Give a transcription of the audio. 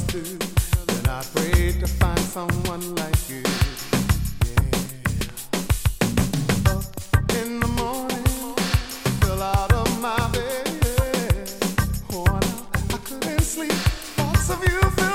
do. Then I prayed to find someone like you. Yeah. Up in the morning, fell out of my bed. Oh, I couldn't sleep. Thoughts of you.